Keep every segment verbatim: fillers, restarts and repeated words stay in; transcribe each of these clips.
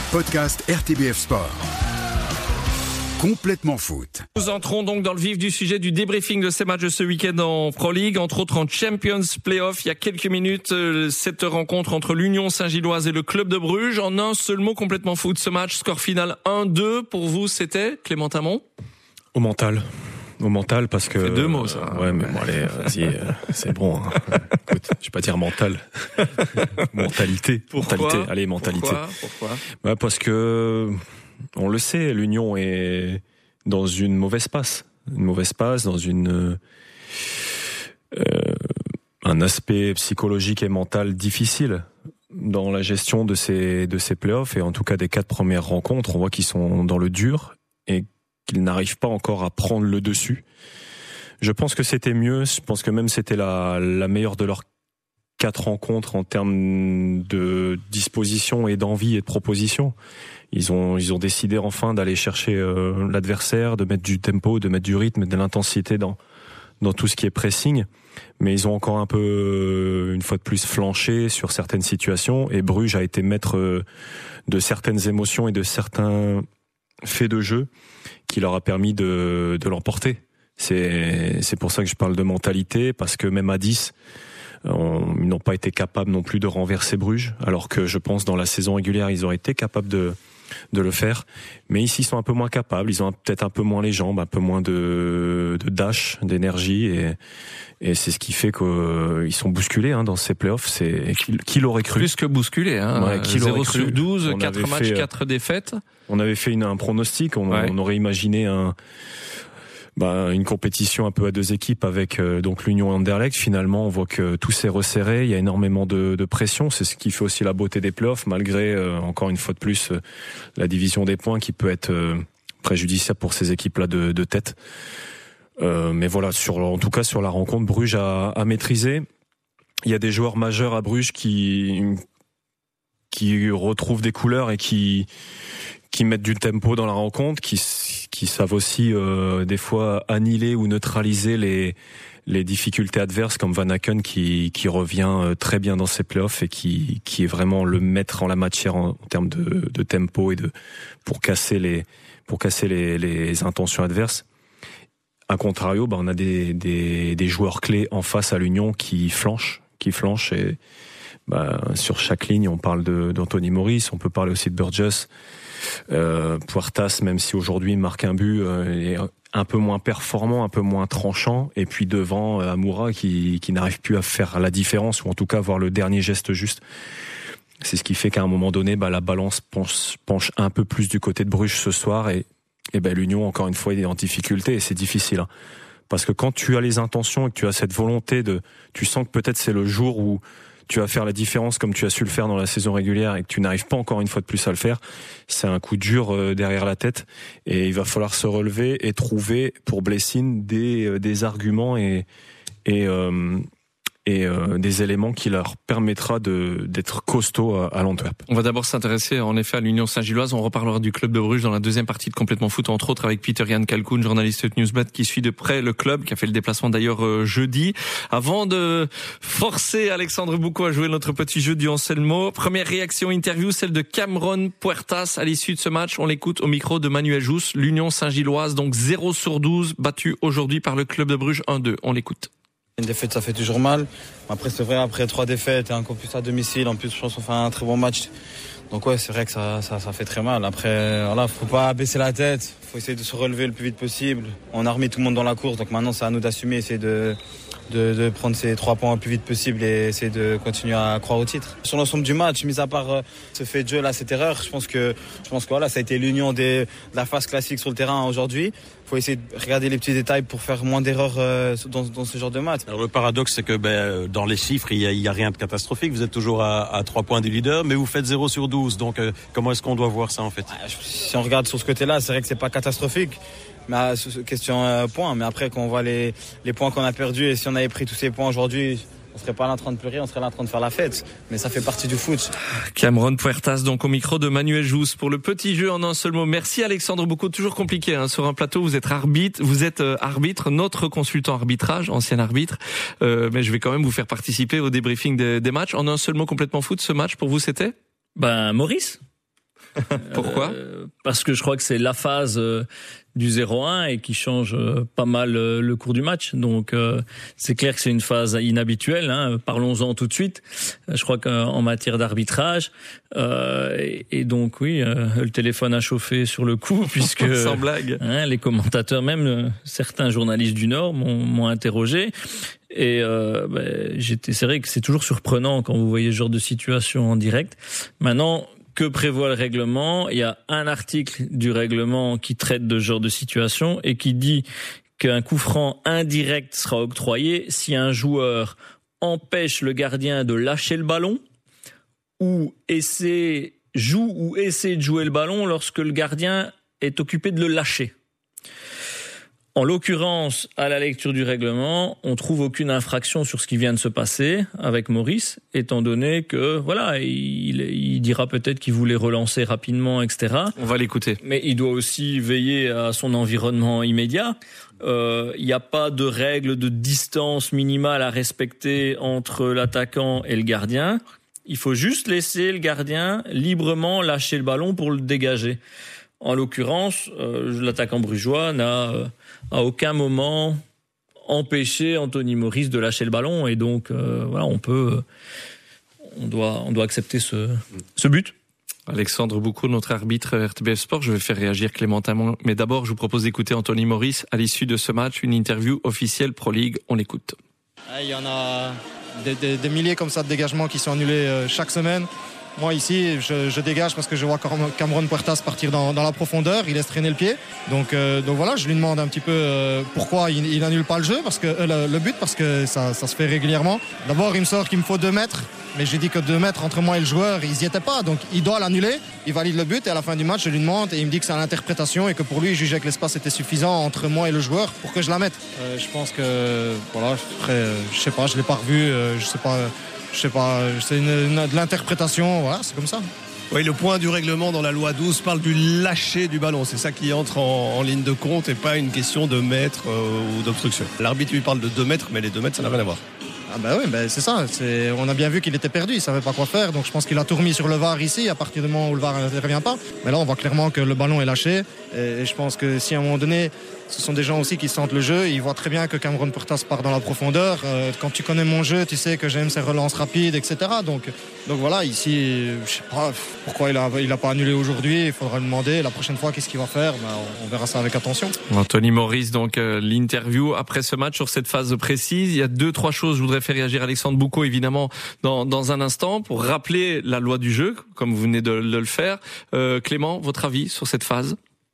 Podcast R T B F Sport. Complètement foot. Nous entrons donc dans le vif du sujet du débriefing de ces matchs de ce week-end en Pro League, entre autres en Champions Playoff. Il y a quelques minutes, cette rencontre entre l'Union Saint-Gilloise et le Club de Bruges. En un seul mot, complètement foot, ce match, score final un deux. Pour vous, c'était Clément Tamon ? Au mental. Au mental, parce que... Ça fait deux mots, ça. Ouais, mais bon, allez, vas-y, euh, c'est bon. Hein. Écoute, je vais pas dire mental. Mentalité. Pourquoi ? Mentalité. Allez, mentalité. Pourquoi ? Pourquoi ? Bah, parce que, on le sait, l'Union est dans une mauvaise passe. Une mauvaise passe, dans une... Euh, un aspect psychologique et mental difficile dans la gestion de ces, de ces playoffs, et en tout cas des quatre premières rencontres. On voit qu'ils sont dans le dur, et qu'ils n'arrivent pas encore à prendre le dessus. Je pense que c'était mieux, je pense que même c'était la, la meilleure de leurs quatre rencontres en termes de disposition et d'envie et de proposition. Ils ont, ils ont décidé enfin d'aller chercher euh, l'adversaire, de mettre du tempo, de mettre du rythme, de l'intensité dans, dans tout ce qui est pressing. Mais ils ont encore un peu, une fois de plus, flanché sur certaines situations, et Bruges a été maître de certaines émotions et de certains faits de jeu qui leur a permis de, de l'emporter. C'est, c'est pour ça que je parle de mentalité, parce que même à dix, on, ils n'ont pas été capables non plus de renverser Bruges, alors que je pense dans la saison régulière, ils auraient été capables de, de le faire. Mais ici, ils sont un peu moins capables, ils ont peut-être un peu moins les jambes, un peu moins de, de dash, d'énergie, et, et c'est ce qui fait qu'ils sont bousculés hein, dans ces playoffs. C'est, qui, qui l'aurait cru ? Plus que bousculés, hein. Ouais, qui zéro l'aurait cru ? sur douze, On quatre avait matchs, fait, quatre défaites. On avait fait une, un pronostic, on, Ouais. on aurait imaginé un, bah, une compétition un peu à deux équipes avec euh, donc l'Union et Anderlecht. Finalement, on voit que tout s'est resserré, il y a énormément de, de pression. C'est ce qui fait aussi la beauté des playoffs, malgré euh, encore une fois de plus euh, la division des points qui peut être euh, préjudiciable pour ces équipes-là de, de tête. Euh, mais voilà, sur, en tout cas sur la rencontre, Bruges a, a maîtrisé. Il y a des joueurs majeurs à Bruges qui qui retrouvent des couleurs et qui qui mettent du tempo dans la rencontre, qui qui savent aussi euh, des fois annihiler ou neutraliser les les difficultés adverses, comme Van Aken qui qui revient très bien dans ses playoffs et qui qui est vraiment le maître en la matière en, en termes de de tempo et de pour casser les pour casser les les intentions adverses. A contrario, bah on a des des des joueurs clés en face à l'Union qui flanchent, qui flanchent et bah, sur chaque ligne, on parle de, d'Anthony Maurice, on peut parler aussi de Burgess, euh, Puertas, même si aujourd'hui il marque un but, euh, est un peu moins performant, un peu moins tranchant, et puis devant euh, Amoura qui, qui n'arrive plus à faire la différence, ou en tout cas avoir le dernier geste juste. C'est ce qui fait qu'à un moment donné, bah, la balance penche, penche un peu plus du côté de Bruges ce soir, et, et bah, l'Union, encore une fois, est en difficulté, et c'est difficile. Hein. Parce que quand tu as les intentions et que tu as cette volonté de, tu sens que peut-être c'est le jour où tu vas faire la différence comme tu as su le faire dans la saison régulière et que tu n'arrives pas encore une fois de plus à le faire, c'est un coup dur euh, derrière la tête, et il va falloir se relever et trouver pour Blessing des euh, des arguments et et euh, et euh, des éléments qui leur permettra de d'être costaud à, à l'Antwerp. On va d'abord s'intéresser en effet à l'Union Saint-Gilloise. On reparlera du club de Bruges dans la deuxième partie de Complètement Foot, entre autres avec Peter-Jan Kalkoun, journaliste de Newsblad, qui suit de près le club, qui a fait le déplacement d'ailleurs euh, jeudi. Avant de forcer Alexandre Boucaud à jouer notre petit jeu du en seul mot, première réaction interview, celle de Cameron Puertas à l'issue de ce match. On l'écoute au micro de Manuel Jousse. L'Union Saint-Gilloise, donc zéro sur douze, battue aujourd'hui par le club de Bruges un deux. On l'écoute. Une défaite, ça fait toujours mal. Après, c'est vrai, après trois défaites et encore plus à domicile, en plus, je pense qu'on fait un très bon match. Donc ouais, c'est vrai que ça, ça, ça fait très mal. Après, voilà, faut pas baisser la tête. Faut essayer de se relever le plus vite possible. On a remis tout le monde dans la course, donc maintenant, c'est à nous d'assumer, essayer de, de, de prendre ces trois points le plus vite possible et essayer de continuer à croire au titre. Sur l'ensemble du match, mis à part euh, ce fait de jeu là, cette erreur, je pense que, je pense que voilà, ça a été l'union des, de la phase classique sur le terrain aujourd'hui. Il faut essayer de regarder les petits détails pour faire moins d'erreurs euh, dans, dans ce genre de match. Alors le paradoxe, c'est que ben, dans les chiffres, il n'y a, il y a rien de catastrophique. Vous êtes toujours à, à trois points du leader, mais vous faites zéro sur douze. Donc euh, comment est-ce qu'on doit voir ça en fait ? Si on regarde sur ce côté-là, c'est vrai que c'est pas catastrophique. Mais question euh, points. Mais après, quand on voit les, les points qu'on a perdus, et si on avait pris tous ces points aujourd'hui, on serait pas là en train de pleurer, on serait là en train de faire la fête. Mais ça fait partie du foot. Cameron Puertas, donc au micro de Manuel Jousse pour le petit jeu en un seul mot. Merci Alexandre Boucaud. Toujours compliqué hein, sur un plateau. Vous êtes arbitre, vous êtes euh, arbitre, notre consultant arbitrage, ancien arbitre. Euh, mais je vais quand même vous faire participer au débriefing des, des matchs. En un seul mot, complètement foot. Ce match pour vous, c'était ? Ben Maurice. Pourquoi euh, Parce que je crois que c'est la phase euh, du zéro un et qui change euh, pas mal euh, le cours du match. Donc euh, c'est clair que c'est une phase inhabituelle. Hein. Parlons-en tout de suite. Je crois qu'en matière d'arbitrage, euh, et, et donc oui, euh, le téléphone a chauffé sur le coup puisque sans blague, hein, les commentateurs, même euh, certains journalistes du Nord m'ont, m'ont interrogé. Et euh, ben, j'étais, c'est vrai que c'est toujours surprenant quand vous voyez ce genre de situation en direct. Maintenant, que prévoit le règlement ? Il y a un article du règlement qui traite de ce genre de situation et qui dit qu'un coup franc indirect sera octroyé si un joueur empêche le gardien de lâcher le ballon ou essaie, joue ou essaie de jouer le ballon lorsque le gardien est occupé de le lâcher. En l'occurrence, à la lecture du règlement, on trouve aucune infraction sur ce qui vient de se passer avec Maurice, étant donné que, voilà, il, il dira peut-être qu'il voulait relancer rapidement, et cetera. On va l'écouter. Mais il doit aussi veiller à son environnement immédiat. Euh, il n'y a pas de règle de distance minimale à respecter entre l'attaquant et le gardien. Il faut juste laisser le gardien librement lâcher le ballon pour le dégager. En l'occurrence, euh, l'attaquant brugeois n'a euh, à aucun moment empêché Anthony Maurice de lâcher le ballon et donc euh, voilà, on peut, euh, on doit, on doit accepter ce, ce but. Alexandre Boucaud, notre arbitre R T B F Sport, je vais faire réagir Clément Tamon, mais d'abord je vous propose d'écouter Anthony Maurice à l'issue de ce match, une interview officielle Pro League, on l'écoute. Il y en a des, des, des milliers comme ça de dégagements qui sont annulés chaque semaine. Moi ici, je, je dégage parce que je vois Cameron Puertas partir dans, dans la profondeur, il laisse traîner le pied. Donc, euh, donc voilà, je lui demande un petit peu euh, pourquoi il, il annule pas le jeu, parce que euh, le, le but, parce que ça, ça se fait régulièrement. D'abord, il me sort qu'il me faut deux mètres, mais j'ai dit que deux mètres entre moi et le joueur, ils y étaient pas, donc il doit l'annuler. Il valide le but et à la fin du match, je lui demande et il me dit que c'est à l'interprétation et que pour lui, il jugeait que l'espace était suffisant entre moi et le joueur pour que je la mette. Euh, je pense que voilà, après, euh, je sais pas, je l'ai pas revu, euh, je sais pas. Je sais pas, c'est une, une, de l'interprétation, voilà, c'est comme ça. Oui, le point du règlement dans la loi douze parle du lâcher du ballon. C'est ça qui entre en, en ligne de compte et pas une question de mètre euh, ou d'obstruction. L'arbitre lui parle de deux mètres, mais les deux mètres, ça n'a rien à voir. Ah bah oui, bah c'est ça. C'est, on a bien vu qu'il était perdu, il savait pas quoi faire. Donc je pense qu'il a tout remis sur le V A R ici, à partir du moment où le V A R n'intervient pas. Mais là, on voit clairement que le ballon est lâché. Et, et je pense que si à un moment donné, ce sont des gens aussi qui sentent le jeu, ils voient très bien que Cameron Puertas part dans la profondeur. Euh, quand tu connais mon jeu, tu sais que j'aime ses relances rapides, et cetera. Donc, donc voilà, ici, je sais pas pourquoi il a, il a pas annulé aujourd'hui. Il faudra le demander. La prochaine fois, qu'est-ce qu'il va faire ? Ben, on, on verra ça avec attention. Anthony Maurice, donc euh, l'interview après ce match sur cette phase précise. Il y a deux, trois choses. Je voudrais faire réagir Alexandre Boucaud, évidemment, dans, dans un instant, pour rappeler la loi du jeu, comme vous venez de, de le faire. Euh, Clément, votre avis sur cette phase ?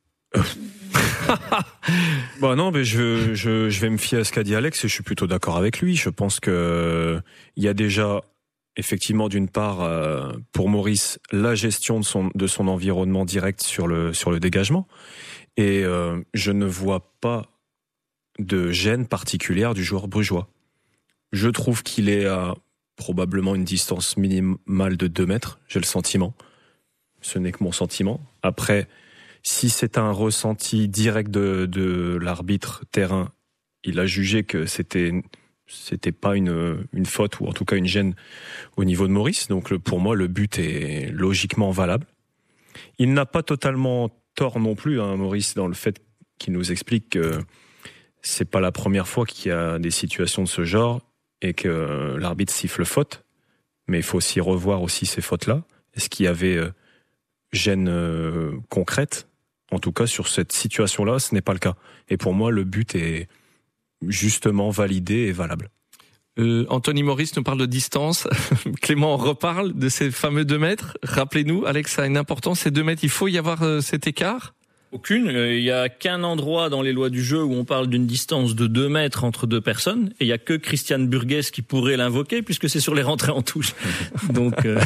Bah non, mais je, je, je vais me fier à ce qu'a dit Alex et je suis plutôt d'accord avec lui. Je pense que il y a déjà, effectivement, d'une part, euh, pour Maurice, la gestion de son, de son environnement direct sur le, sur le dégagement. Et euh, je ne vois pas de gêne particulière du joueur brugeois. Je trouve qu'il est à probablement une distance minimale de deux mètres, j'ai le sentiment. Ce n'est que mon sentiment. Après, si c'est un ressenti direct de, de l'arbitre terrain, il a jugé que c'était c'était pas une une faute ou en tout cas une gêne au niveau de Maurice. Donc le, pour moi, le but est logiquement valable. Il n'a pas totalement tort non plus, hein, Maurice, dans le fait qu'il nous explique que c'est pas la première fois qu'il y a des situations de ce genre et que l'arbitre siffle faute. Mais il faut aussi revoir aussi ces fautes-là. Est-ce qu'il y avait euh, gêne euh, concrète ? En tout cas, sur cette situation-là, ce n'est pas le cas. Et pour moi, le but est justement validé et valable. Euh, Anthony Maurice nous parle de distance. Clément reparle de ces fameux deux mètres. Rappelez-nous, Alex, ça a une importance, ces deux mètres. Il faut y avoir euh, cet écart ? Aucune. Il n'y a qu'un endroit dans les lois du jeu où on parle d'une distance de deux mètres entre deux personnes. Et il n'y a que Christian Burgess qui pourrait l'invoquer puisque c'est sur les rentrées en touche. Donc... Euh...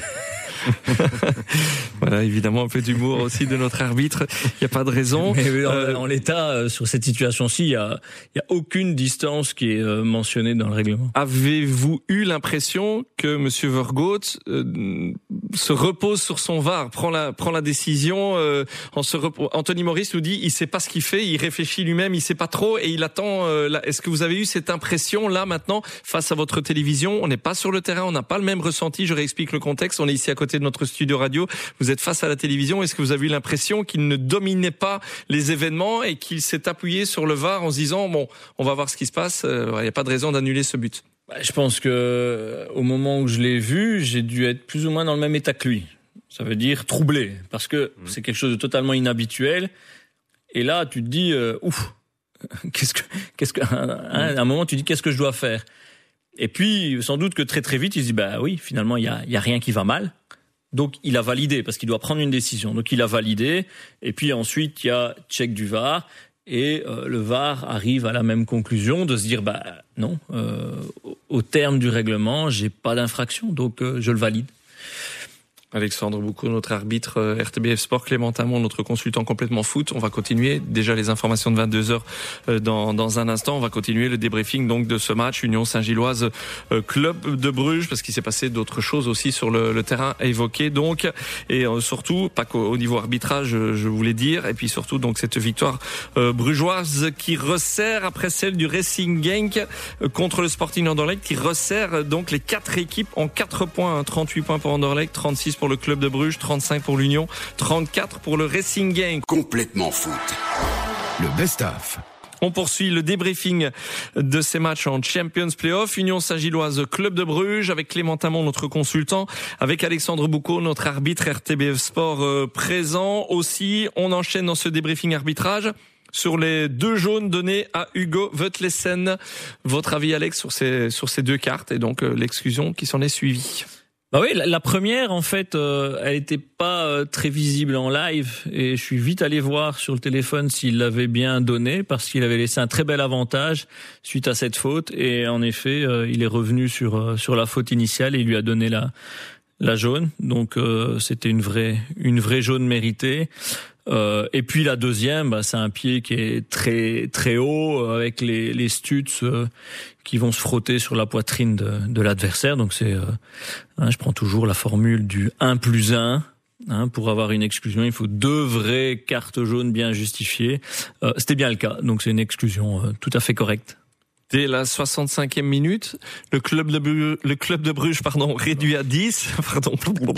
Voilà, évidemment un peu d'humour aussi de notre arbitre. Il n'y a pas de raison. Mais oui, en, euh, en l'état, euh, sur cette situation-ci, il y a, il y a aucune distance qui est euh, mentionnée dans le règlement. Avez-vous eu l'impression que Monsieur Vergoot euh, se repose sur son V A R, prend la prend la décision euh, en se repos... Anthony Maurice nous dit, il sait pas ce qu'il fait, il réfléchit lui-même, il sait pas trop et il attend. Euh, là. Est-ce que vous avez eu cette impression là maintenant face à votre télévision ? On n'est pas sur le terrain, on n'a pas le même ressenti. Je réexplique le contexte. On est ici à côté côté de notre studio radio. Vous êtes face à la télévision. Est-ce que vous avez eu l'impression qu'il ne dominait pas les événements et qu'il s'est appuyé sur le V A R en se disant bon, on va voir ce qui se passe. Il euh, n'y a pas de raison d'annuler ce but. Je pense que au moment où je l'ai vu, j'ai dû être plus ou moins dans le même état que lui. Ça veut dire troublé, parce que mmh. c'est quelque chose de totalement inhabituel. Et là, tu te dis, euh, ouf, qu'est-ce que, qu'est-ce que, hein, à un moment, tu te dis, qu'est-ce que je dois faire? Et puis, sans doute que très très vite, il se dit, bah oui, finalement, il y a, il y a rien qui va mal. Donc, il a validé, parce qu'il doit prendre une décision. Donc, il a validé. Et puis ensuite, il y a check du V A R. Et euh, le V A R arrive à la même conclusion de se dire, bah non, euh, au terme du règlement, j'ai pas d'infraction, donc euh, je le valide. Alexandre Boucaud, notre arbitre euh, R T B F Sport, Clément Tamon, notre consultant complètement foot. On va continuer déjà les informations de vingt-deux heures euh, dans dans un instant. On va continuer le débriefing donc de ce match Union Saint-Gilloise euh, Club de Bruges, parce qu'il s'est passé d'autres choses aussi sur le, le terrain à évoquer donc, et euh, surtout pas qu'au niveau arbitrage, je, je voulais dire, et puis surtout donc cette victoire euh, brugeoise qui resserre après celle du Racing Genk euh, contre le Sporting Anderlecht, qui resserre euh, donc les quatre équipes en quatre points, hein, trente-huit points pour Anderlecht, trente-six pour le Club de Bruges, trente-cinq pour l'Union, trente-quatre pour le Racing Genk. Complètement foot. Le best-of. On poursuit le débriefing de ces matchs en Champions Playoff. Union Saint-Gilloise, Club de Bruges, avec Clément Tamon, notre consultant, avec Alexandre Boucaud, notre arbitre R T B F Sport euh, présent aussi. On enchaîne dans ce débriefing arbitrage sur les deux jaunes donnés à Hugo Vetlesen. Votre avis, Alex, sur ces, sur ces deux cartes et donc euh, l'exclusion qui s'en est suivie? Bah oui, la, la première, en fait, euh, elle était pas euh, très visible en live, et je suis vite allé voir sur le téléphone s'il l'avait bien donné, parce qu'il avait laissé un très bel avantage suite à cette faute, et en effet, euh, il est revenu sur euh, sur la faute initiale et il lui a donné la la jaune. Donc euh, c'était une vraie une vraie jaune méritée. Euh, et puis la deuxième, bah, c'est un pied qui est très très haut, avec les les studs euh, qui vont se frotter sur la poitrine de, de l'adversaire. Donc c'est, euh, hein, je prends toujours la formule du un plus un. Hein, pour avoir une exclusion, il faut deux vraies cartes jaunes bien justifiées. Euh, c'était bien le cas, donc c'est une exclusion euh, tout à fait correcte. Dès la soixante-cinquième minute, le club de Bruges, le club de Bruges, pardon, réduit à dix, pardon,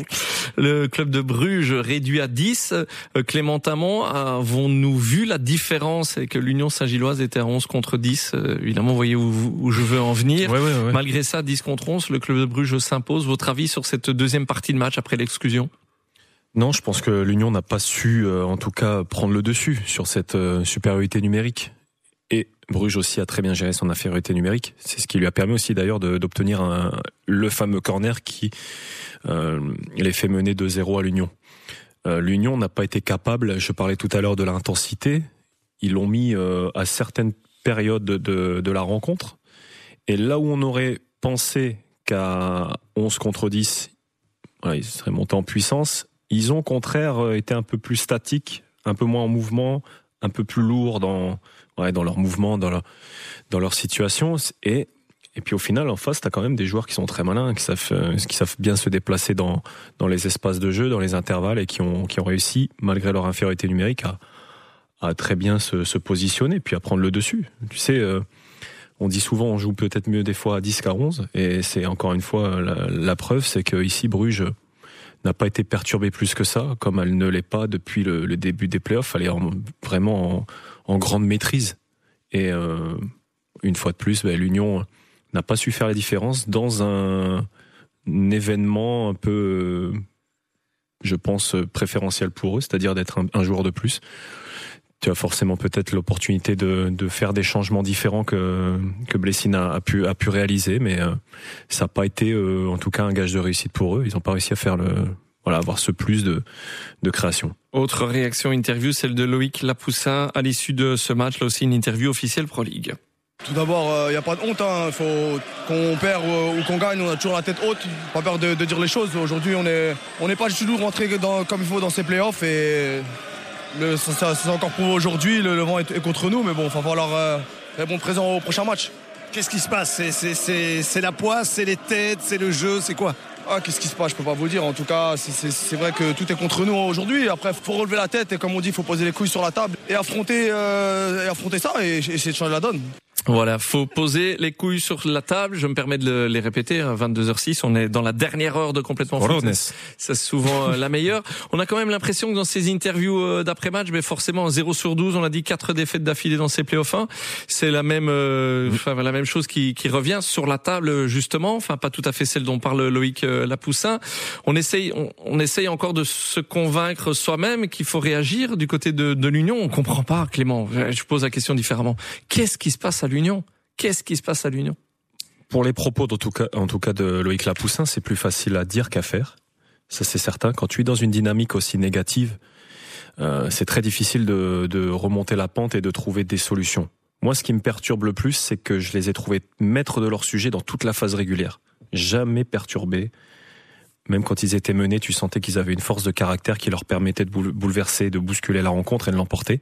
le club de Bruges réduit à dix. Clément Tamon, avons-nous vu la différence et que l'Union Saint-Gilloise était à onze contre dix? Évidemment, vous voyez où, où je veux en venir. Ouais, ouais, ouais. Malgré ça, dix contre onze, le club de Bruges s'impose. Votre avis sur cette deuxième partie de match après l'exclusion? Non, je pense que l'Union n'a pas su, euh, en tout cas, prendre le dessus sur cette euh, supériorité numérique. Et Bruges aussi a très bien géré son infériorité numérique. C'est ce qui lui a permis aussi d'ailleurs de, d'obtenir un, le fameux corner qui euh, les fait mener deux zéro à l'Union. Euh, L'Union n'a pas été capable, je parlais tout à l'heure de l'intensité, ils l'ont mis euh, à certaines périodes de, de, de la rencontre. Et là où on aurait pensé qu'à onze contre dix, voilà, ils seraient montés en puissance, ils ont au contraire été un peu plus statiques, un peu moins en mouvement, un peu plus lourds dans... Ouais, dans leur mouvement, dans leur, dans leur situation. Et, et puis au final, en face, t'as quand même des joueurs qui sont très malins, qui savent, qui savent bien se déplacer dans, dans les espaces de jeu, dans les intervalles, et qui ont, qui ont réussi, malgré leur infériorité numérique, à, à très bien se, se positionner, puis à prendre le dessus. Tu sais, euh, on dit souvent, on joue peut-être mieux des fois à dix qu'à onze, et c'est encore une fois la, la preuve, c'est que ici, Bruges n'a pas été perturbée plus que ça, comme elle ne l'est pas depuis le, le début des playoffs. Elle est en, vraiment en, en grande maîtrise. Et euh, une fois de plus, ben, l'Union n'a pas su faire la différence dans un, un événement un peu, je pense, préférentiel pour eux, c'est-à-dire d'être un, un joueur de plus. Tu as forcément peut-être l'opportunité de, de faire des changements différents que, que Blessing a, a, pu, a pu réaliser, mais euh, ça n'a pas été, euh, en tout cas, un gage de réussite pour eux. Ils n'ont pas réussi à faire le, voilà, avoir ce plus de, de création. Autre réaction interview, celle de Loïc Lapoussin à l'issue de ce match, là aussi une interview officielle Pro League. Tout d'abord, il euh, n'y a pas de honte. Hein. Faut qu'on perd euh, ou qu'on gagne, on a toujours la tête haute. Pas peur de, de dire les choses. Aujourd'hui, on n'est on n'est pas du tout rentré dans, comme il faut dans ces playoffs. Et le, ça, ça, c'est encore pour aujourd'hui. Le, le vent est, est contre nous. Mais bon, il va falloir euh, répondre présent au prochain match. Qu'est-ce qui se passe? c'est, c'est, c'est, c'est la poisse, c'est les têtes, c'est le jeu, c'est quoi? Ah, qu'est-ce qui se passe? Je peux pas vous le dire. En tout cas, c'est, c'est, c'est vrai que tout est contre nous aujourd'hui. Après, il faut relever la tête et comme on dit, il faut poser les couilles sur la table et affronter, euh, et affronter ça et, et essayer de changer la donne. Voilà, faut poser les couilles sur la table. Je me permets de les répéter. À vingt-deux heures six, on est dans la dernière heure de complètement foot. C'est souvent la meilleure. On a quand même l'impression que dans ces interviews d'après-match, mais forcément zéro sur douze, on a dit quatre défaites d'affilée dans ces playoffs. C'est la même, euh, enfin la même chose qui, qui revient sur la table justement. Enfin, pas tout à fait celle dont parle Loïc Lapoussin. On essaye, on, on essaye encore de se convaincre soi-même qu'il faut réagir du côté de, de l'Union. On comprend pas, Clément. Je pose la question différemment. Qu'est-ce qui se passe à l'Union? Qu'est-ce qui se passe à l'Union? Pour les propos, en tout cas, en tout cas de Loïc Lapoussin, c'est plus facile à dire qu'à faire. Ça, c'est certain. Quand tu es dans une dynamique aussi négative, euh, c'est très difficile de, de remonter la pente et de trouver des solutions. Moi, ce qui me perturbe le plus, c'est que je les ai trouvés maîtres de leur sujet dans toute la phase régulière. Jamais perturbés. Même quand ils étaient menés, tu sentais qu'ils avaient une force de caractère qui leur permettait de bouleverser, de bousculer la rencontre et de l'emporter.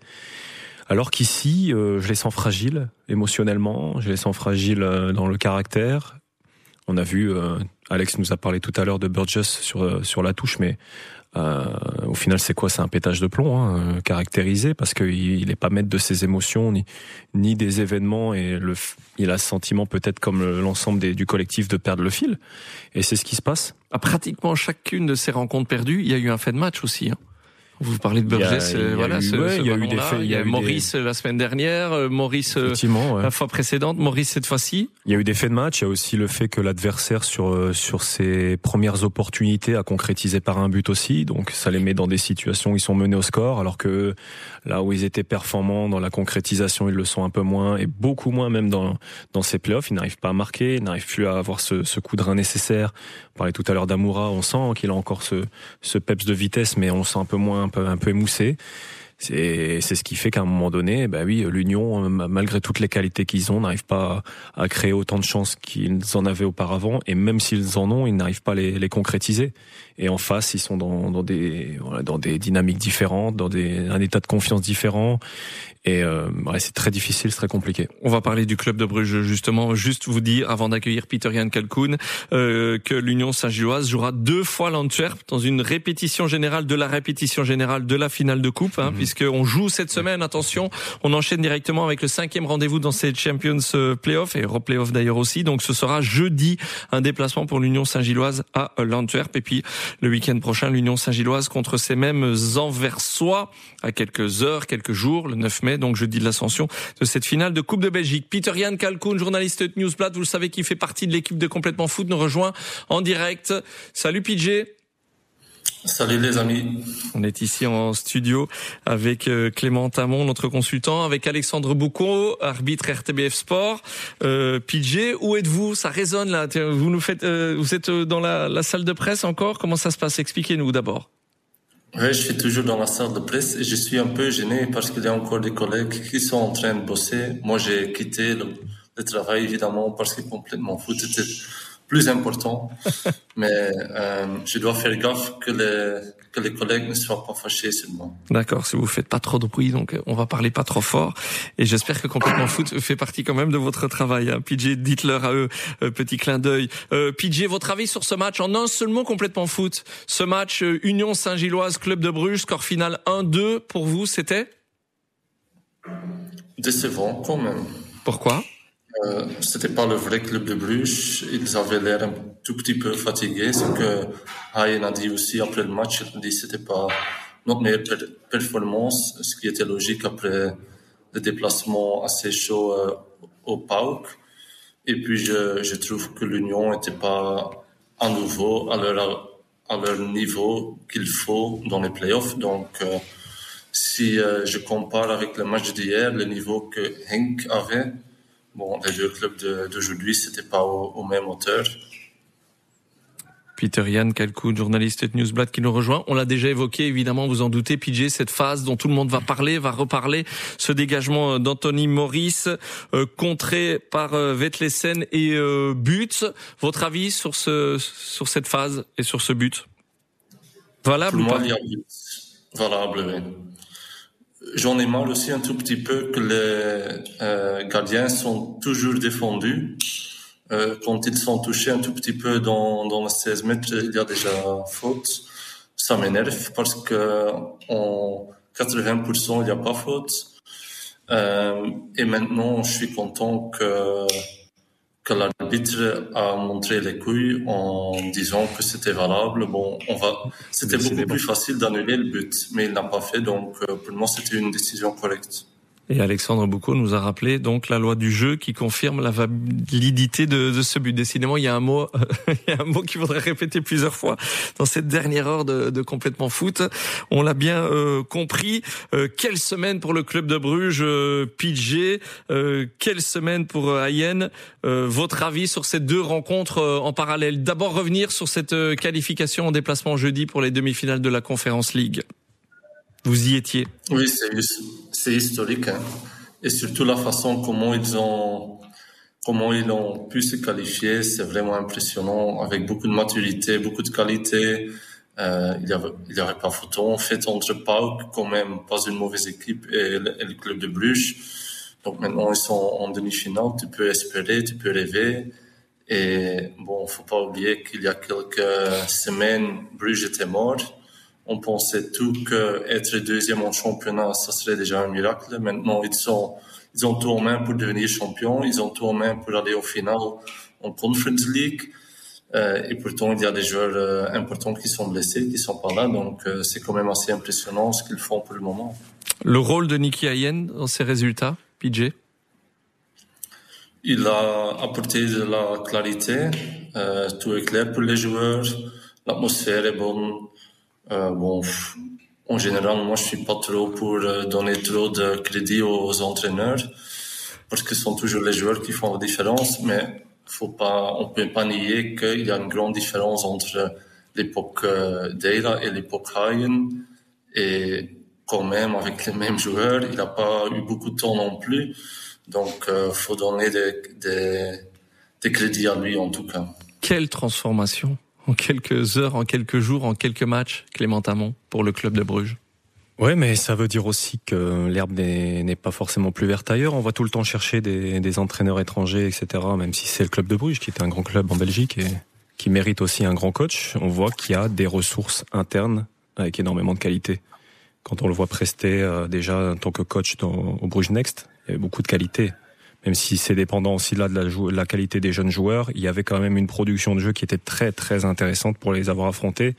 Alors qu'ici, euh, je les sens fragiles émotionnellement, je les sens fragiles euh, dans le caractère. On a vu, euh, Alex nous a parlé tout à l'heure de Burgess sur euh, sur la touche, mais euh, au final, c'est quoi? C'est un pétage de plomb, hein, euh, caractérisé, parce qu'il il est pas maître de ses émotions ni ni des événements, et le, il a ce sentiment peut-être comme l'ensemble des, du collectif de perdre le fil. Et c'est ce qui se passe. À pratiquement chacune de ces rencontres perdues, il y a eu un fait de match aussi. Hein. Vous parlez de Burgess, il y a, il y a voilà, eu, ce, ouais, ce il y a eu des faits, il y a, eu Maurice des... la semaine dernière, Maurice ouais. la fois précédente, Maurice cette fois-ci. Il y a eu des faits de match, il y a aussi le fait que l'adversaire sur sur ses premières opportunités a concrétisé par un but aussi, donc ça les met dans des situations où ils sont menés au score, alors que là où ils étaient performants dans la concrétisation, ils le sont un peu moins, et beaucoup moins même dans dans ces playoffs. Ils n'arrivent pas à marquer, ils n'arrivent plus à avoir ce, ce coup de rein nécessaire. On parlait tout à l'heure d'Amoura, on sent qu'il a encore ce ce peps de vitesse, mais on le sent un peu moins, un peu un peu émoussé. C'est, c'est ce qui fait qu'à un moment donné, bah oui, l'Union, malgré toutes les qualités qu'ils ont, n'arrive pas à, à créer autant de chances qu'ils en avaient auparavant. Et même s'ils en ont, ils n'arrivent pas à les, les concrétiser. Et en face, ils sont dans, dans des, voilà, dans des dynamiques différentes, dans des, un état de confiance différent. Et euh, ouais, c'est très difficile, c'est très compliqué. On va parler du club de Bruges justement. Juste vous dire, avant d'accueillir Pieter-Jan Kalkoen, euh, que l'Union Saint-Gilloise jouera deux fois l'Antwerp dans une répétition générale de la répétition générale de la finale de coupe, hein, mmh. puisqu'on joue cette semaine. Attention, on enchaîne directement avec le cinquième rendez-vous dans ces Champions Playoffs et Europe Playoffs d'ailleurs aussi. Donc ce sera jeudi un déplacement pour l'Union Saint-Gilloise à l'Antwerp, et puis le week-end prochain l'Union Saint-Gilloise contre ces mêmes Anversois à quelques heures, quelques jours, le neuf mai. Donc jeudi de l'ascension de cette finale de Coupe de Belgique. Pieter-Jan Kalkoen, journaliste de Newsblad, vous le savez, qui fait partie de l'équipe de Complètement Foot, nous rejoint en direct. Salut P J. Salut les amis. On est ici en studio avec Clément Tamon, notre consultant, avec Alexandre Boucaud, arbitre R T B F Sport. Euh, P J, où êtes-vous? Ça résonne là. Vous nous faites, euh, vous êtes dans la, la salle de presse encore? Comment ça se passe? Expliquez-nous d'abord. Oui, je suis toujours dans la salle de presse et je suis un peu gêné parce qu'il y a encore des collègues qui sont en train de bosser. Moi, j'ai quitté le, le travail, évidemment, parce que Complètement Foot était plus important. Mais euh, je dois faire gaffe que les, que les collègues ne soient pas fâchés sur moi. D'accord, si vous faites pas trop de bruit, donc on va parler pas trop fort. Et j'espère que Complètement Foot fait partie quand même de votre travail. Hein. P J, dites-leur à eux, euh, petit clin d'œil. Euh, P J, votre avis sur ce match en un seul mot, Complètement Foot. Ce match euh, Union Saint-Gilloise, Club de Bruges, score final un deux, pour vous, c'était décevant quand même. Pourquoi? Euh, c'était pas le vrai club de Bruges. Ils avaient l'air un tout petit peu fatigués. Ce que Hayen a dit aussi après le match. Il a dit que c'était pas notre meilleure performance, ce qui était logique après le déplacement assez chaud euh, au P A O K. Et puis je, je trouve que l'Union n'était pas à nouveau à leur, à leur niveau qu'il faut dans les playoffs. Donc euh, si euh, je compare avec le match d'hier, le niveau que Henk avait, bon, les deux clubs de, d'aujourd'hui, c'était pas au, au même hauteur. Pieter-Jan Kalkoen, journaliste de Newsblad, qui nous rejoint. On l'a déjà évoqué, évidemment, vous en doutez, P J, cette phase dont tout le monde va parler, va reparler, ce dégagement d'Anthony Maurice, euh, contré par euh, Vetlesen et euh, but. Votre avis sur ce, sur cette phase et sur ce but? Valable Pour ou moi, pas? il y a but. Valable, oui. J'en ai marre aussi un tout petit peu que les euh, gardiens sont toujours défendus. Euh, quand ils sont touchés un tout petit peu dans, dans les seize mètres, il y a déjà faute. Ça m'énerve parce que en quatre-vingts pour cent, il n'y a pas faute. Euh, et maintenant, je suis content que que l'arbitre a montré les couilles en disant que c'était valable. Bon, on va. C'était beaucoup plus facile d'annuler le but, mais il n'a pas fait. Donc, euh, pour moi, c'était une décision correcte. Et Alexandre Boucaud nous a rappelé donc la loi du jeu qui confirme la validité de, de ce but. Décidément, il y a un mot, il y a un mot qu'il faudrait répéter plusieurs fois dans cette dernière heure de, de complètement foot. On l'a bien euh, compris. Euh, quelle semaine pour le club de Bruges, euh, P J. Euh, quelle semaine pour euh, Hayen. Euh, votre avis sur ces deux rencontres euh, en parallèle. D'abord revenir sur cette euh, qualification en déplacement jeudi pour les demi-finales de la Conference League. Vous y étiez. Oui, c'est, c'est historique, hein. Et surtout la façon comment ils ont, comment ils ont pu se qualifier, c'est vraiment impressionnant, avec beaucoup de maturité, beaucoup de qualité. Euh, il y avait, il y avait pas photo en fait entre Pauk, quand même pas une mauvaise équipe, et le, et le club de Bruges. Donc maintenant ils sont en demi-finale, tu peux espérer, tu peux rêver. Et bon, faut pas oublier qu'il y a quelques semaines, Bruges était mort. On pensait tout que être deuxième en championnat, ça serait déjà un miracle. Maintenant, ils sont, ils ont tout en main pour devenir champion. Ils ont tout en main pour aller au final en Conference League. Euh, et pourtant, il y a des joueurs euh, importants qui sont blessés, qui sont pas là. Donc, euh, c'est quand même assez impressionnant ce qu'ils font pour le moment. Le rôle de Nicky Hayen dans ces résultats, P J? Il a apporté de la clarité. Euh, tout est clair pour les joueurs. L'atmosphère est bonne. Euh, bon, en général, moi, je suis pas trop pour euh, donner trop de crédit aux entraîneurs parce que ce sont toujours les joueurs qui font la différence. Mais faut pas, on peut pas nier qu'il y a une grande différence entre l'époque euh, Deila et l'époque Hayen. Et quand même, avec les mêmes joueurs, il n'a pas eu beaucoup de temps non plus. Donc, euh, faut donner des, des, des crédits à lui en tout cas. Quelle transformation! En quelques heures, en quelques jours, en quelques matchs, Clément Amon, pour le club de Bruges. Ouais, mais ça veut dire aussi que l'herbe n'est, n'est pas forcément plus verte ailleurs. On va tout le temps chercher des, des entraîneurs étrangers, et cetera. Même si c'est le club de Bruges, qui est un grand club en Belgique et qui mérite aussi un grand coach, on voit qu'il y a des ressources internes avec énormément de qualité. Quand on le voit prester euh, déjà en tant que coach dans, au Bruges Next, il y avait beaucoup de qualité. Même si c'est dépendant aussi là de la, jou- de la qualité des jeunes joueurs, il y avait quand même une production de jeu qui était très très intéressante pour les avoir affrontés.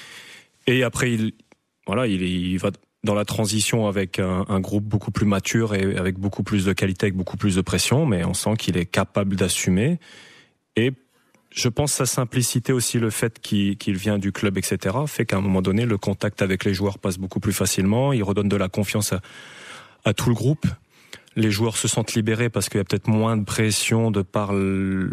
Et après, il, voilà, il, il va dans la transition avec un, un groupe beaucoup plus mature et avec beaucoup plus de qualité, avec beaucoup plus de pression, mais on sent qu'il est capable d'assumer. Et je pense sa simplicité aussi, le fait qu'il, qu'il vient du club, et cetera, fait qu'à un moment donné, le contact avec les joueurs passe beaucoup plus facilement. Il redonne de la confiance à, à tout le groupe. Les joueurs se sentent libérés parce qu'il y a peut-être moins de pression de par le,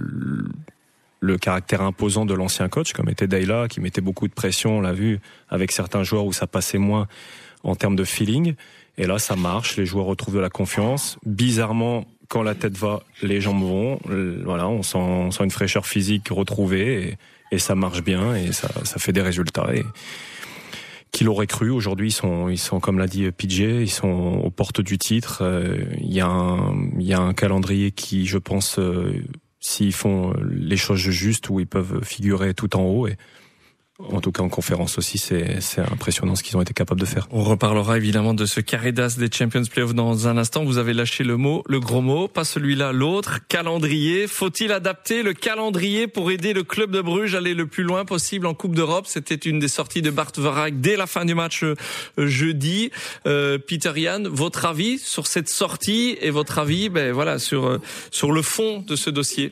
le caractère imposant de l'ancien coach, comme était Deila, qui mettait beaucoup de pression, on l'a vu, avec certains joueurs où ça passait moins en termes de feeling. Et là, ça marche, les joueurs retrouvent de la confiance. Bizarrement, quand la tête va, les jambes vont. Voilà, on sent, on sent une fraîcheur physique retrouvée et, et ça marche bien et ça, ça fait des résultats. Et qui l'aurait cru, aujourd'hui ils sont, ils sont comme l'a dit P J, ils sont aux portes du titre. Euh, il y a un, il y a un calendrier qui, je pense, euh, s'ils font les choses justes, où ils peuvent figurer tout en haut. Et en tout cas en conférence aussi, c'est, c'est impressionnant ce qu'ils ont été capables de faire. On reparlera évidemment de ce carré d'as des Champions Playoffs dans un instant. Vous avez lâché le mot, le gros mot, pas celui-là, l'autre. Calendrier. Faut-il adapter le calendrier pour aider le club de Bruges à aller le plus loin possible en Coupe d'Europe? C'était une des sorties de Bart Verhaeghe dès la fin du match euh, jeudi. Euh, Peter Yan, votre avis sur cette sortie et votre avis, ben voilà, sur euh, sur le fond de ce dossier?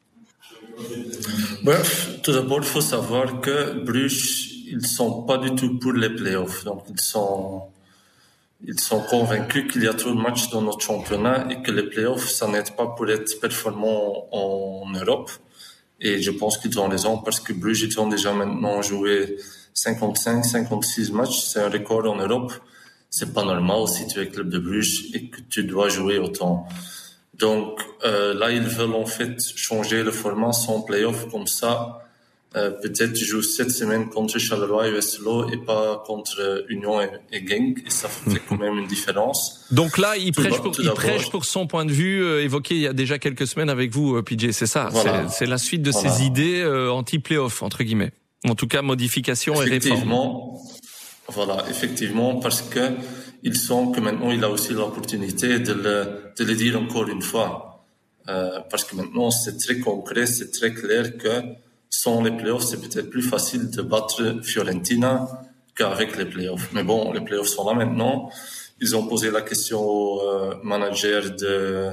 Bref, tout d'abord, il faut savoir que Bruges, ils sont pas du tout pour les playoffs. Donc, ils sont, ils sont convaincus qu'il y a trop de matchs dans notre championnat et que les playoffs, ça n'aide pas pour être performant en Europe. Et je pense qu'ils ont raison parce que Bruges, ils ont déjà maintenant joué cinquante-cinq, cinquante-six matchs. C'est un record en Europe. C'est pas normal si tu es club de Bruges et que tu dois jouer autant. Donc euh, là, ils veulent en fait changer le format sans play-off comme ça. Euh, peut-être ils jouent cette semaine contre Charleroi et U S L O et pas contre Union et, et Genk. Et ça fait quand même une différence. Donc là, il tout prêche, tout pour, il prêche pour son point de vue euh, évoqué il y a déjà quelques semaines avec vous, euh, P J. C'est ça. Voilà. C'est, c'est la suite de voilà. ces idées euh, anti-play-off, entre guillemets. En tout cas, modification et réforme. Voilà, effectivement, parce que il sent que maintenant il a aussi l'opportunité de le, de le dire encore une fois. Euh, parce que maintenant c'est très concret, c'est très clair que sans les playoffs, c'est peut-être plus facile de battre Fiorentina qu'avec les playoffs. Mais bon, les playoffs sont là maintenant. Ils ont posé la question au euh, manager de,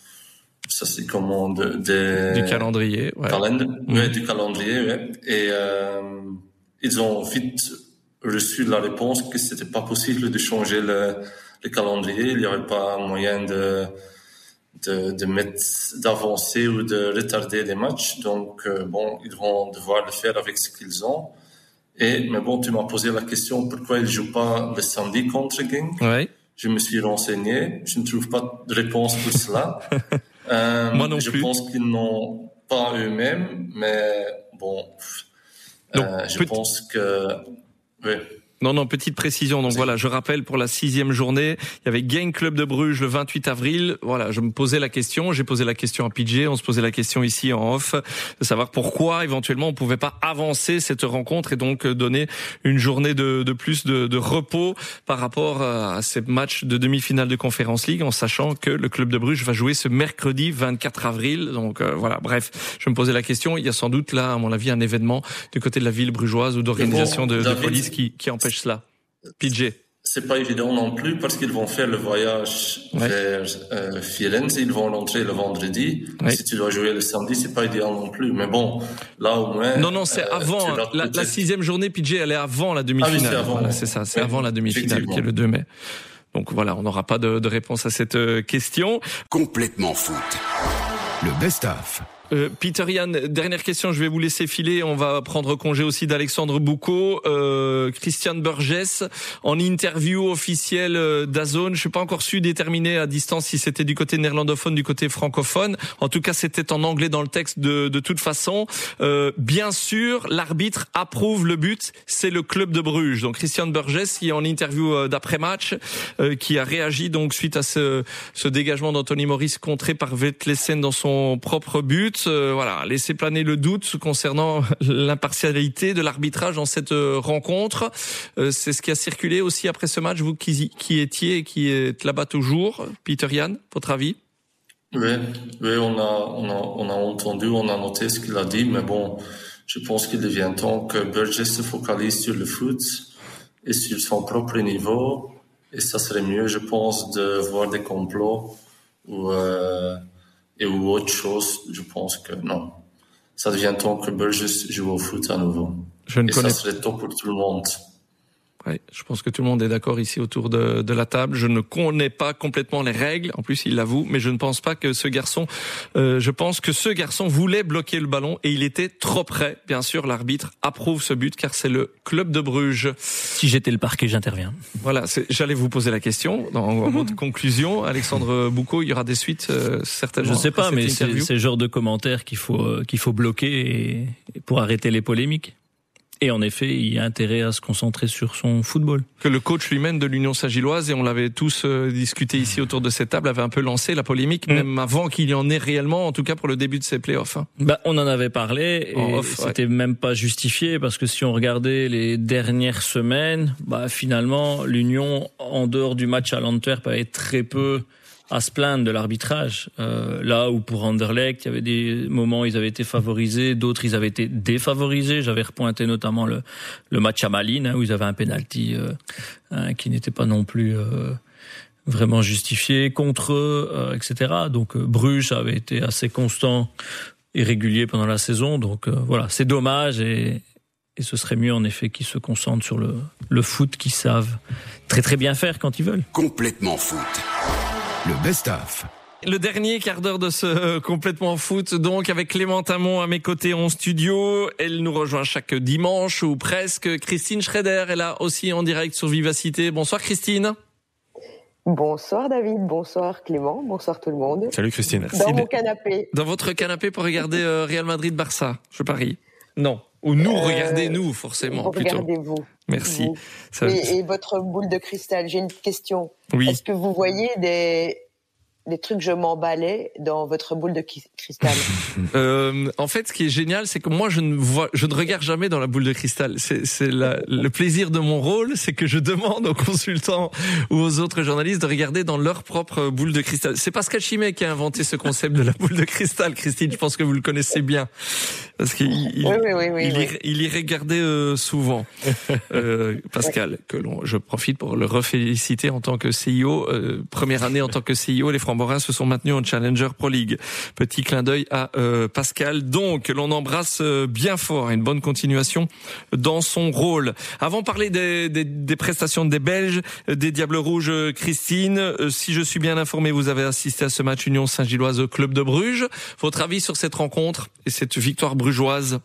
ça c'est comment, de, de du calendrier, ouais. Calendrier, mmh. ouais, du calendrier, ouais. Et euh, ils ont vite reçu la réponse que c'était pas possible de changer le, le calendrier. Il n'y avait pas moyen de de, de mettre, d'avancer ou de retarder les matchs. Donc euh, bon, ils vont devoir le faire avec ce qu'ils ont. Et, mais bon, tu m'as posé la question pourquoi ils jouent pas le samedi contre Genk. Ouais. Je me suis renseigné. Je ne trouve pas de réponse pour cela. euh, Moi non je plus. Je pense qu'ils n'ont pas eux-mêmes, mais bon, euh, Donc, je peut- pense que, oui. Non, non, petite précision. Donc voilà, je rappelle pour la sixième journée, il y avait Genk Club de Bruges le vingt-huit avril. Voilà, je me posais la question, j'ai posé la question à P J, on se posait la question ici en off, de savoir pourquoi éventuellement on pouvait pas avancer cette rencontre et donc donner une journée de, de plus de, de repos par rapport à ces matchs de demi-finale de Conference League, en sachant que le Club de Bruges va jouer ce mercredi vingt-quatre avril. Donc euh, voilà, bref, je me posais la question. Il y a sans doute là, à mon avis, un événement du côté de la ville brugeoise ou d'organisation de, de police qui, qui empêche cela. P J. C'est pas évident non plus parce qu'ils vont faire le voyage ouais. vers euh, Firenze, ils vont rentrer le vendredi. Ouais. Si tu dois jouer le samedi, c'est pas idéal non plus. Mais bon, là au moins. Non, non, c'est euh, avant. La, la sixième journée, P J, elle est avant la demi-finale. Ah oui, c'est avant. Voilà, c'est ça, c'est ouais, avant la demi-finale qui est le deux mai. Donc voilà, on n'aura pas de, de réponse à cette euh, question. Complètement foot. Le best-of. Euh, Peter Yann, dernière question, je vais vous laisser filer. On va prendre congé aussi d'Alexandre Boucaud. Euh, Christian Burgess, en interview officielle d'Azone, je suis pas encore su déterminer à distance si c'était du côté néerlandophone, du côté francophone. En tout cas, c'était en anglais dans le texte de, de toute façon. Euh, bien sûr, l'arbitre approuve le but, c'est le club de Bruges. Donc Christian Burgess, qui est en interview d'après-match, euh, qui a réagi donc suite à ce, ce dégagement d'Anthony Morris contré par Vetlesen dans son propre but. Euh, voilà, laisser planer le doute concernant l'impartialité de l'arbitrage dans cette euh, rencontre. Euh, c'est ce qui a circulé aussi après ce match, vous qui, qui étiez et qui êtes là-bas toujours. Peter Yann, votre avis? Oui, oui, on a, on a, on a entendu, on a noté ce qu'il a dit, mais bon, je pense qu'il devient temps que Burgess se focalise sur le foot et sur son propre niveau, et ça serait mieux, je pense, de voir des complots ou euh, et ou autre chose. Je pense que non. Ça devient temps que Burgess joue au foot à nouveau. Je ne et connais... ça serait temps pour tout le monde. Ouais, je pense que tout le monde est d'accord ici autour de, de la table. Je ne connais pas complètement les règles. En plus, il l'avoue, mais je ne pense pas que ce garçon, euh, je pense que ce garçon voulait bloquer le ballon et il était trop près. Bien sûr, l'arbitre approuve ce but car c'est le club de Bruges. Si j'étais le parquet, j'interviens. Voilà, c'est, j'allais vous poser la question. Dans, en mode conclusion, Alexandre Boucaud, il y aura des suites, euh, certainement. Je sais pas, mais c'est, c'est le genre de commentaires qu'il faut, euh, qu'il faut bloquer et, et pour arrêter les polémiques. Et en effet, il y a intérêt à se concentrer sur son football. Que le coach lui-même de l'Union Saint-Gilloise, et on l'avait tous euh, discuté ici autour de cette table, avait un peu lancé la polémique, mmh. même avant qu'il y en ait réellement, en tout cas pour le début de ces playoffs. Hein. Bah, on en avait parlé, et en off, c'était ouais. même pas justifié, parce que si on regardait les dernières semaines, bah finalement, l'Union, en dehors du match à l'Antwerp, avait très peu à se plaindre de l'arbitrage. Euh, là où pour Anderlecht, il y avait des moments où ils avaient été favorisés, d'autres ils avaient été défavorisés. J'avais repointé notamment le, le match à Malines, hein, où ils avaient un penalty euh, hein, qui n'était pas non plus euh, vraiment justifié contre eux, euh, et cetera. Donc euh, Bruges avait été assez constant et régulier pendant la saison. Donc euh, voilà, c'est dommage et, et ce serait mieux en effet qu'ils se concentrent sur le, le foot qu'ils savent très très bien faire quand ils veulent. Complètement foot. Le best-of. Le dernier quart d'heure de ce complètement foot, donc avec Clément Amon à mes côtés en studio. Elle nous rejoint chaque dimanche ou presque. Christine Schrader est là aussi en direct sur Vivacité. Bonsoir Christine. Bonsoir David, bonsoir Clément, bonsoir tout le monde. Salut Christine. Merci. Dans mon canapé. Dans votre canapé pour regarder euh, Real Madrid-Barça, je parie. Non. Ou nous, euh, regardez-nous forcément. Plutôt. Regardez-vous. Merci. Vous. Ça... Et, et votre boule de cristal, j'ai une question. Oui. Est-ce que vous voyez des des trucs je m'emballais dans votre boule de cristal. euh, en fait, ce qui est génial, c'est que moi, je ne vois, je ne regarde jamais dans la boule de cristal. C'est, c'est la, le plaisir de mon rôle, c'est que je demande aux consultants ou aux autres journalistes de regarder dans leur propre boule de cristal. C'est Pascal Chimay qui a inventé ce concept de la boule de cristal, Christine. Je pense que vous le connaissez bien. Parce qu'il il, oui, oui, oui, oui, il, oui. Y, il y regardait euh, souvent. Euh, Pascal, que l'on, je profite pour le reféliciter en tant que C I O. Euh, première année en tant que C I O, les Framborains se sont maintenus en Challenger Pro League. Petit clin d'œil à euh, Pascal. Donc, l'on embrasse euh, bien fort, une bonne continuation dans son rôle. Avant de parler des, des, des prestations des Belges, des Diables Rouges, Christine, euh, si je suis bien informé, vous avez assisté à ce match Union Saint-Gilloise au Club de Bruges. Votre avis sur cette rencontre et cette victoire brugeoise?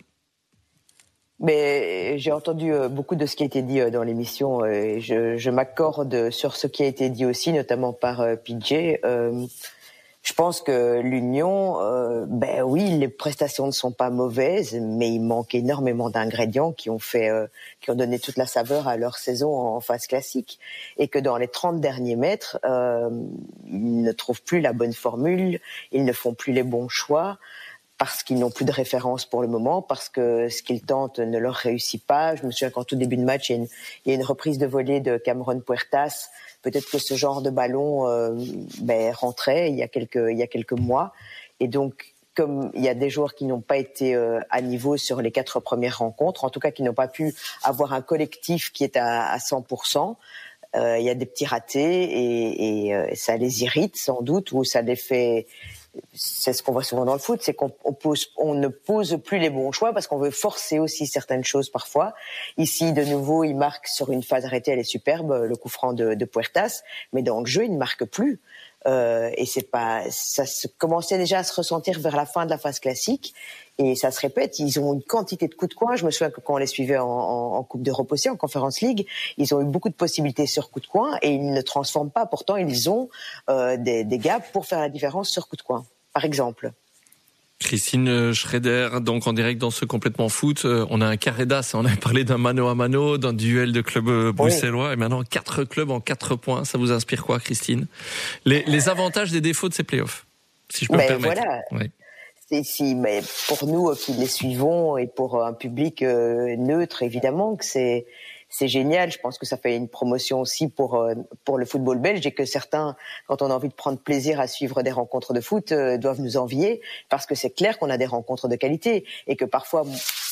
Mais j'ai entendu beaucoup de ce qui a été dit dans l'émission et je, je m'accorde sur ce qui a été dit aussi, notamment par P J. Euh, je pense que l'Union, euh, ben oui, les prestations ne sont pas mauvaises, mais il manque énormément d'ingrédients qui ont fait, euh, qui ont donné toute la saveur à leur saison en phase classique, et que dans les trente derniers mètres, euh, ils ne trouvent plus la bonne formule, ils ne font plus les bons choix. Parce qu'ils n'ont plus de référence pour le moment, parce que ce qu'ils tentent ne leur réussit pas. Je me souviens qu'en tout début de match, il y a une, il y a une reprise de volée de Cameron Puertas. Peut-être que ce genre de ballon euh, ben, rentrait il y a quelques, il y a quelques mois. Et donc, comme il y a des joueurs qui n'ont pas été euh, à niveau sur les quatre premières rencontres, en tout cas qui n'ont pas pu avoir un collectif qui est à, à cent pour cent, euh, il y a des petits ratés et, et euh, ça les irrite sans doute, ou ça les fait... C'est ce qu'on voit souvent dans le foot, c'est qu'on on pose, on ne pose plus les bons choix parce qu'on veut forcer aussi certaines choses parfois. Ici, de nouveau, il marque sur une phase arrêtée, elle est superbe, le coup franc de, de Puertas, mais dans le jeu, il ne marque plus. Euh, et c'est pas, ça se commençait déjà à se ressentir vers la fin de la phase classique. Et ça se répète, ils ont une quantité de coups de coin. Je me souviens que quand on les suivait en, en, en Coupe d'Europe aussi, en Conference League, ils ont eu beaucoup de possibilités sur coups de coin et ils ne transforment pas. Pourtant, ils ont euh, des, des gars pour faire la différence sur coups de coin, par exemple. Christine Schrader, donc en direct dans ce Complètement Foot. On a un carré d'as, on a parlé d'un mano à mano, d'un duel de clubs bruxellois, oui. Et maintenant quatre clubs en quatre points. Ça vous inspire quoi, Christine? les, les avantages des défauts de ces playoffs, si je peux ben me permettre. Voilà. Oui. C'est, si, mais pour nous qui les suivons et pour un public euh, neutre, évidemment que c'est c'est génial. Je pense que ça fait une promotion aussi pour euh, pour le football belge et que certains, quand on a envie de prendre plaisir à suivre des rencontres de foot, euh, doivent nous envier parce que c'est clair qu'on a des rencontres de qualité et que parfois,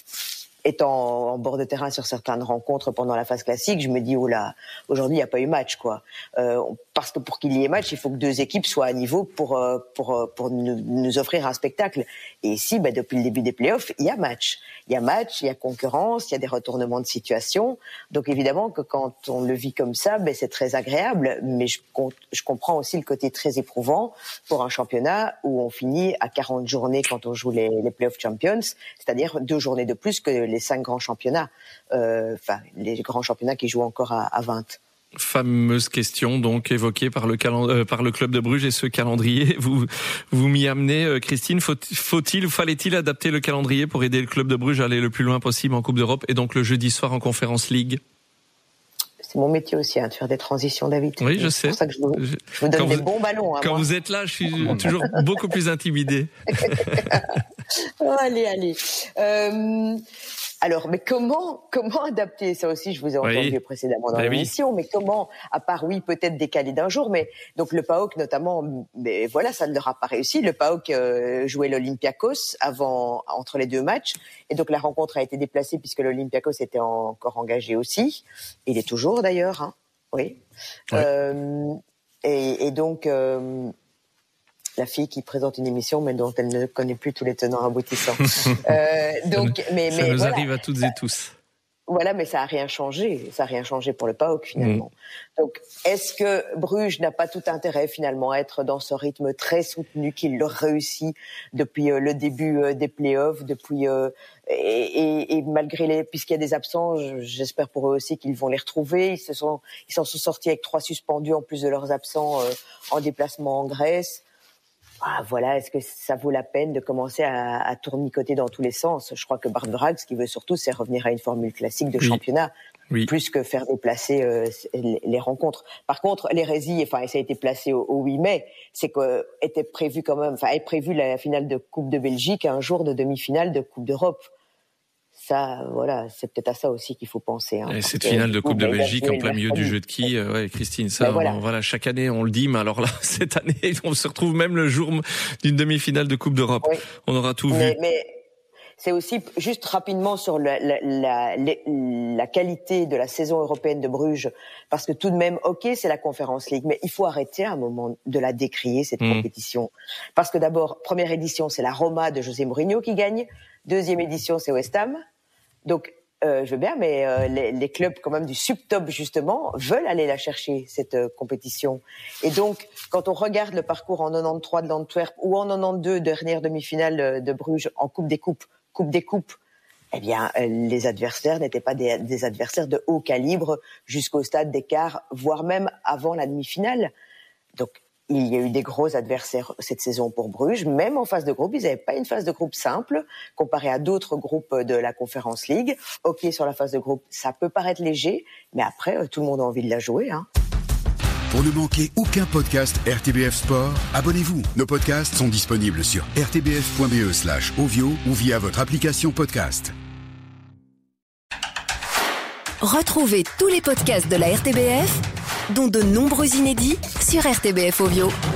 étant en bord de terrain sur certaines rencontres pendant la phase classique, je me dis oh là, aujourd'hui il n'y a pas eu match quoi. Euh, parce que pour qu'il y ait match, il faut que deux équipes soient à niveau pour pour pour nous, nous offrir un spectacle. Et ici, ben, depuis le début des playoffs, il y a match, il y a match, il y a concurrence, il y a des retournements de situation. Donc évidemment que quand on le vit comme ça, ben c'est très agréable. Mais je je comprends aussi le côté très éprouvant pour un championnat où on finit à quarante journées quand on joue les, les playoff champions, c'est-à-dire deux journées de plus que les cinq grands championnats, euh, enfin les grands championnats qui jouent encore à, à vingt. Fameuse question donc évoquée par le calend- euh, par le club de Bruges et ce calendrier. Vous vous m'y amenez, euh, Christine. Faut, faut-il ou fallait-il adapter le calendrier pour aider le club de Bruges à aller le plus loin possible en Coupe d'Europe et donc le jeudi soir en Conference League? C'est mon métier aussi, hein, de faire des transitions, David. Oui, je sais. C'est pour ça que je vous, je vous donne quand des vous, bons ballons. Hein, quand moi. vous êtes là, je suis toujours beaucoup plus intimidé. Oh, allez, allez. Euh, alors, mais comment, comment adapter ça aussi? Je vous ai entendu oui. précédemment dans ben l'émission, oui. mais comment, à part oui, peut-être décaler d'un jour, mais donc le P A O K notamment, mais voilà, ça ne leur a pas réussi. Le P A O K euh, jouait l'Olympiakos avant, entre les deux matchs, et donc la rencontre a été déplacée puisque l'Olympiakos était encore engagé aussi. Il est toujours d'ailleurs, hein. Oui. Ouais. Euh, et, et donc. Euh, la fille qui présente une émission, mais dont elle ne connaît plus tous les tenants aboutissants. euh, donc, mais, ça mais nous voilà. arrive à toutes et tous. Voilà, mais ça a rien changé. Ça a rien changé pour le P A O K finalement. Mmh. Donc, est-ce que Bruges n'a pas tout intérêt finalement à être dans ce rythme très soutenu qu'il leur réussit depuis euh, le début euh, des playoffs, depuis euh, et, et, et malgré les, puisqu'il y a des absents, j'espère pour eux aussi qu'ils vont les retrouver. Ils se sont, ils s'en sont sortis avec trois suspendus en plus de leurs absents euh, en déplacement en Grèce. Ah, voilà, est-ce que ça vaut la peine de commencer à, à tournicoter dans tous les sens? Je crois que Bart Vrag, ce qu'il veut surtout, c'est revenir à une formule classique de oui. championnat. oui. plus que faire déplacer euh, les, les rencontres. Par contre, l'hérésie, enfin, ça a été placé au, au huit mai, c'est que était prévu quand même, enfin, est prévu la finale de Coupe de Belgique un jour de demi-finale de Coupe d'Europe. Ça, voilà, c'est peut-être à ça aussi qu'il faut penser. Hein, et cette finale de Coupe de Belgique en plein milieu du jeu de qui, euh, ouais, Christine, ça, ben voilà. On, voilà, chaque année on le dit, mais alors là, cette année, on se retrouve même le jour d'une demi-finale de Coupe d'Europe. Oui. On aura tout mais, vu. Mais c'est aussi juste rapidement sur la, la, la, la, la qualité de la saison européenne de Bruges, parce que tout de même, ok, c'est la Conference League, mais il faut arrêter à un moment de la décrier cette mmh. compétition, parce que d'abord, première édition, c'est la Roma de José Mourinho qui gagne, deuxième édition, c'est West Ham. Donc, euh, je veux bien, mais euh, les, les clubs quand même du subtop justement veulent aller la chercher cette euh, compétition. Et donc, quand on regarde le parcours en quatre-vingt-treize de l'Antwerp ou en quatre-vingt-douze dernière demi-finale de Bruges en Coupe des Coupes, Coupe des Coupes, eh bien, euh, les adversaires n'étaient pas des, des adversaires de haut calibre jusqu'au stade des quarts, voire même avant la demi-finale. Donc, il y a eu des gros adversaires cette saison pour Bruges. Même en phase de groupe, ils n'avaient pas une phase de groupe simple comparé à d'autres groupes de la Conference League. Ok, sur la phase de groupe, ça peut paraître léger, mais après, tout le monde a envie de la jouer. Hein. Pour ne manquer aucun podcast R T B F Sport, abonnez-vous. Nos podcasts sont disponibles sur r t b f point b e slash ovio ou via votre application podcast. Retrouvez tous les podcasts de la R T B F, dont de nombreux inédits, sur R T B F Ovio.